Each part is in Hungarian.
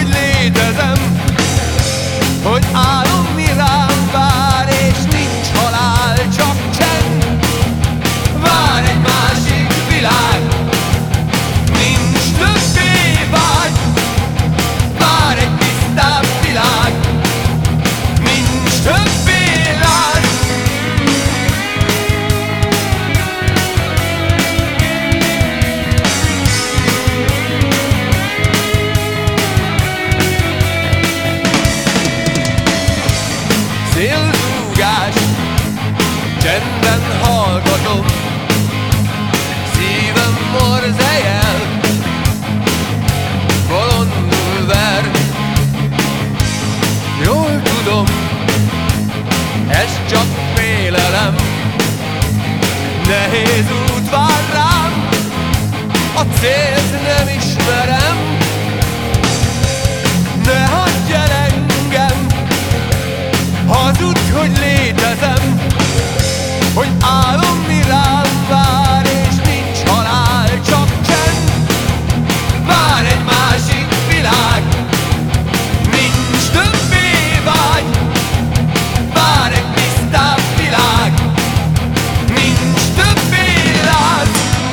hogy létezem, hogy álom rám vár, és nincs halál, csak csend. Vár egy másik világ, nincs többé vágy. Vár egy tisztább világ, nincs többé láz. Szélzúgás, csendben hallgatom, szívem morzejel, bolondul ver. Jól tudom, ez csak félelem, nehéz út vár rám, a célt nem ismerem. Ne hagyj el engem, hazudj, hogy létezem, hogy álom rám vár, és nincs halál, csak csend. Vár egy másik világ, nincs többé vágy. Vár egy tisztább világ, nincs többé láz.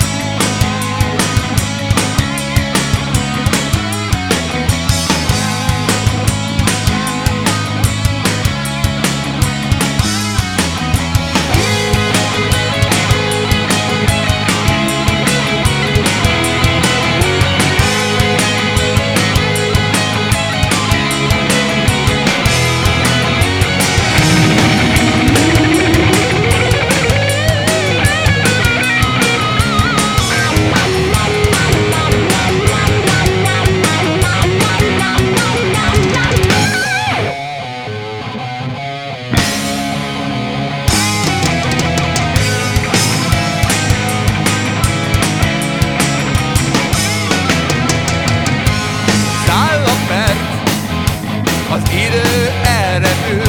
Az idő elrepül,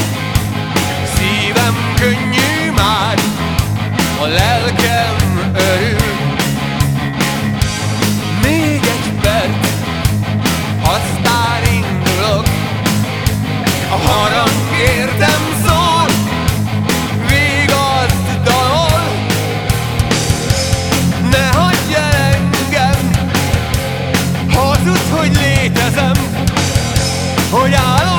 szívem könnyű már, a lelkem örül. Még egy perc, aztán indulok, a harang értem szól, vigaszt dalol. Ne hagyj el engem, hazudj, hogy létezem, hogy álom